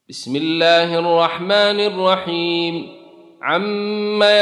بسم الله الرحمن الرحيم. عما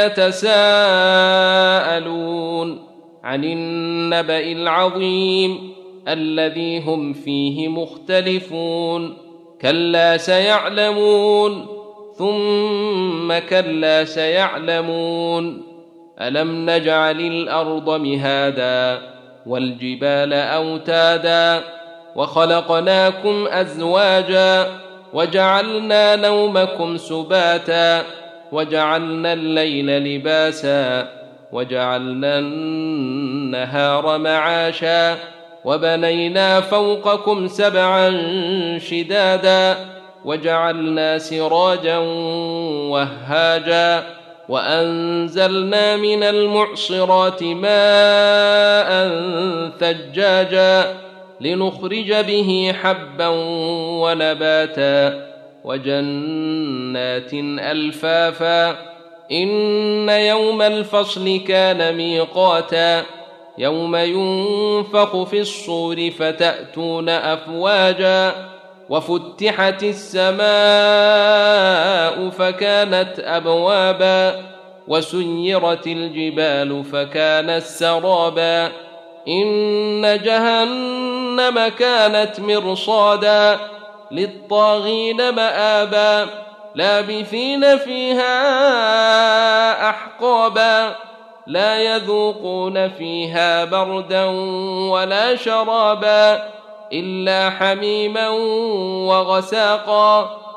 يتساءلون عن النبأ العظيم الذي هم فيه مختلفون. كلا سيعلمون ثم كلا سيعلمون. ألم نجعل الأرض مهادا والجبال أوتادا وخلقناكم أزواجا وجعلنا نومكم سباتا وجعلنا الليل لباسا وجعلنا النهار معاشا وبنينا فوقكم سبعا شدادا وجعلنا سراجا وهاجا وأنزلنا من المعصرات ماء ثجاجا لنخرج به حبا ونباتا وجنات ألفافا. إن يوم الفصل كان ميقاتا يوم ينفخ في الصور فتأتون أفواجا وفتحت السماء فكانت أبوابا وسيرت الجبال فكانت سرابا. إن جهنم كانت مرصادا للطاغين مآبا لابثين فيها أحقابا لا يذوقون فيها بردا ولا شرابا إلا حميما وغساقا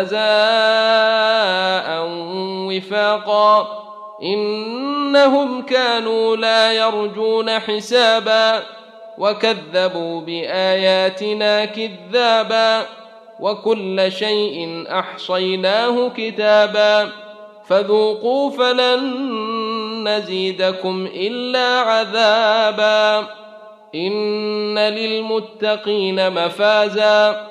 جزاء وفاقا. إنهم كانوا لا يرجون حسابا وكذبوا بآياتنا كذابا وكل شيء أحصيناه كتابا فذوقوا فلن نزيدكم إلا عذابا. إن للمتقين مفازا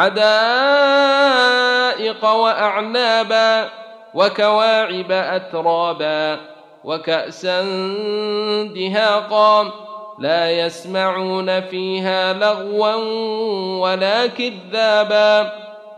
حدائق وأعنابا وكواعب أترابا وكأسا دهاقا لا يسمعون فيها لغوا ولا كذابا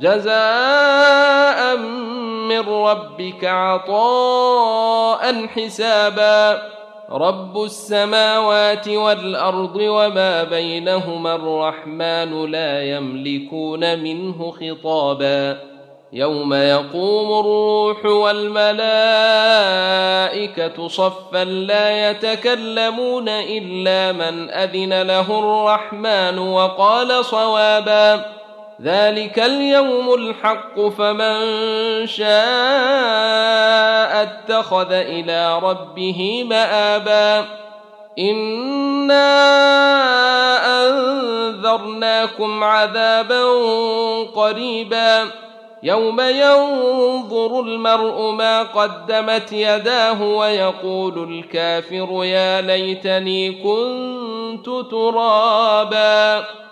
جزاء من ربك عطاء حسابا. رب السماوات والأرض وما بينهما الرحمن لا يملكون منه خطابا. يوم يقوم الروح والملائكة صفا لا يتكلمون إلا من أذن له الرحمن وقال صوابا. ذلك اليوم الحق فمن شاء اتخذ إلى ربه مآبا. إنا أنذرناكم عذابا قريبا يوم ينظر المرء ما قدمت يداه ويقول الكافر يا ليتني كنت ترابا.